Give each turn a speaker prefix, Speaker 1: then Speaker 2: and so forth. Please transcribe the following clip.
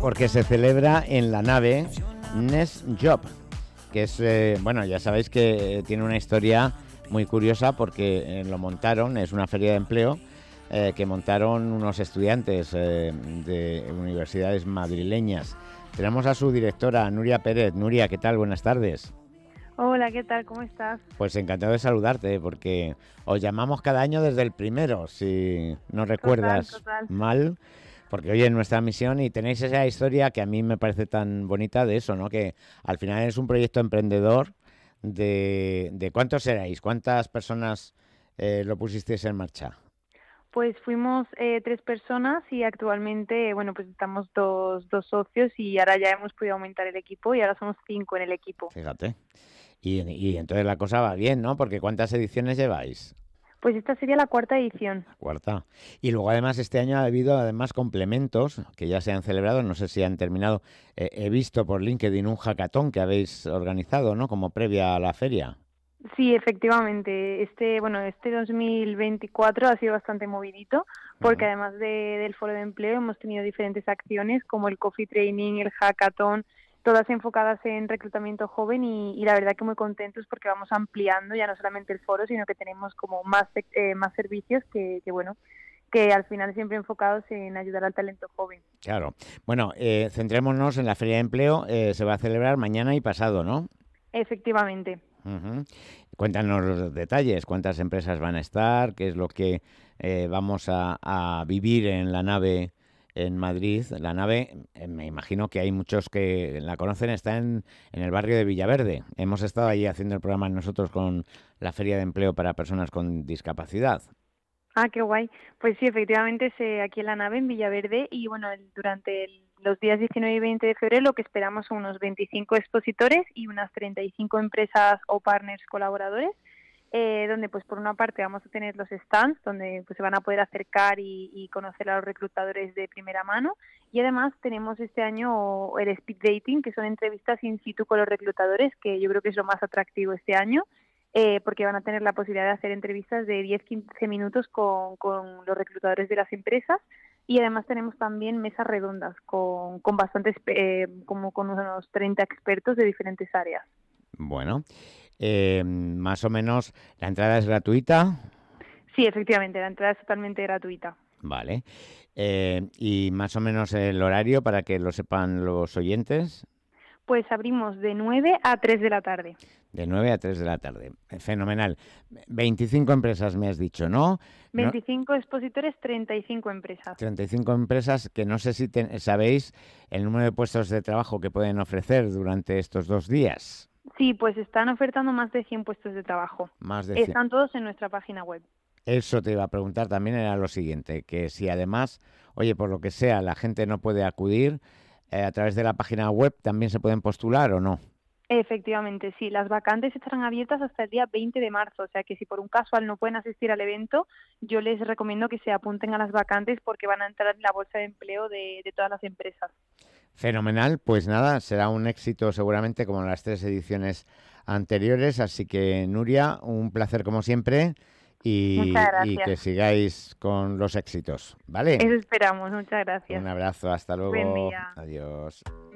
Speaker 1: porque se celebra en la nave Nest Job, que es, bueno, ya sabéis que tiene una historia muy curiosa porque lo montaron, es una feria de empleo que montaron unos estudiantes de universidades madrileñas. Tenemos a su directora, Nuria Pérez. Nuria, ¿qué tal? Buenas tardes.
Speaker 2: Hola, ¿qué tal? ¿Cómo estás?
Speaker 1: Pues encantado de saludarte, porque os llamamos cada año desde el primero, si no
Speaker 2: Total,
Speaker 1: recuerdas
Speaker 2: total.
Speaker 1: mal, porque hoy es nuestra misión y tenéis esa historia que a mí me parece tan bonita de eso, ¿no? Que al final es un proyecto emprendedor de ¿cuántos erais? ¿Cuántas personas lo pusisteis en marcha?
Speaker 2: Pues fuimos 3 personas y actualmente, bueno, pues estamos dos socios y ahora ya hemos podido aumentar el equipo y ahora somos 5 en el equipo.
Speaker 1: Fíjate. Y entonces la cosa va bien, ¿no? Porque ¿cuántas ediciones lleváis?
Speaker 2: Pues esta sería la 4ª edición.
Speaker 1: La cuarta. Y luego además este año ha habido además complementos que ya se han celebrado, no sé si han terminado. He visto por LinkedIn un hackathon que habéis organizado, ¿no? Como previa a la feria.
Speaker 2: Sí, efectivamente. Este 2024 ha sido bastante movidito porque
Speaker 1: Ujú.
Speaker 2: además del foro de empleo hemos tenido diferentes acciones como el coffee training, el hackathon, todas enfocadas en reclutamiento joven y la verdad que muy contentos porque vamos ampliando ya no solamente el foro, sino que tenemos como más servicios bueno, que al final siempre enfocados en ayudar al talento joven.
Speaker 1: Claro. Bueno, centrémonos en la feria de empleo. Se va a celebrar mañana y pasado, ¿no?
Speaker 2: Efectivamente.
Speaker 1: Ujú. Cuéntanos los detalles, cuántas empresas van a estar, qué es lo que vamos a vivir en la nave en Madrid. La nave, me imagino que hay muchos que la conocen, está en el barrio de Villaverde. Hemos estado allí haciendo el programa nosotros con la Feria de Empleo para Personas con Discapacidad.
Speaker 2: Ah, qué guay. Pues sí, efectivamente, aquí en la nave, en Villaverde, y bueno, durante los días 19 y 20 de febrero lo que esperamos son unos 25 expositores y unas 35 empresas o partners colaboradores, donde pues por una parte vamos a tener los stands, donde pues se van a poder acercar y conocer a los reclutadores de primera mano, y además tenemos este año el speed dating, que son entrevistas in situ con los reclutadores, que yo creo que es lo más atractivo este año, porque van a tener la posibilidad de hacer entrevistas de 10-15 minutos con los reclutadores de las empresas y además tenemos también mesas redondas con bastantes, como con unos 30 expertos de diferentes áreas.
Speaker 1: Bueno, más o menos la entrada es gratuita,
Speaker 2: Sí, efectivamente, la entrada es totalmente gratuita.
Speaker 1: vale. Y más o menos el horario para que lo sepan los oyentes.
Speaker 2: Pues abrimos de 9 a 3 de la tarde.
Speaker 1: De 9 a 3 de la tarde. Fenomenal. 25 empresas me has dicho, ¿no? No,
Speaker 2: 25 expositores, 35 empresas.
Speaker 1: 35 empresas que no sé si sabéis el número de puestos de trabajo que pueden ofrecer durante estos 2 días.
Speaker 2: Sí, pues están ofertando más de 100 puestos de trabajo.
Speaker 1: Más de 100.
Speaker 2: Están todos en nuestra página web.
Speaker 1: Eso te iba a preguntar también, era lo siguiente, que si además, oye, por lo que sea, la gente no puede acudir, a través de la página web también se pueden postular o no.
Speaker 2: Efectivamente, sí. Las vacantes estarán abiertas hasta el día 20 de marzo, o sea que si por un casual no pueden asistir al evento, yo les recomiendo que se apunten a las vacantes porque van a entrar en la bolsa de empleo de todas las empresas.
Speaker 1: Fenomenal, pues nada, será un éxito seguramente como las 3 ediciones anteriores, así que Nuria, un placer como siempre
Speaker 2: Muchas
Speaker 1: y
Speaker 2: gracias.
Speaker 1: que sigáis con los éxitos, ¿vale?
Speaker 2: Eso esperamos. Muchas gracias.
Speaker 1: Un abrazo, hasta
Speaker 2: Buen
Speaker 1: luego,
Speaker 2: día.
Speaker 1: adiós.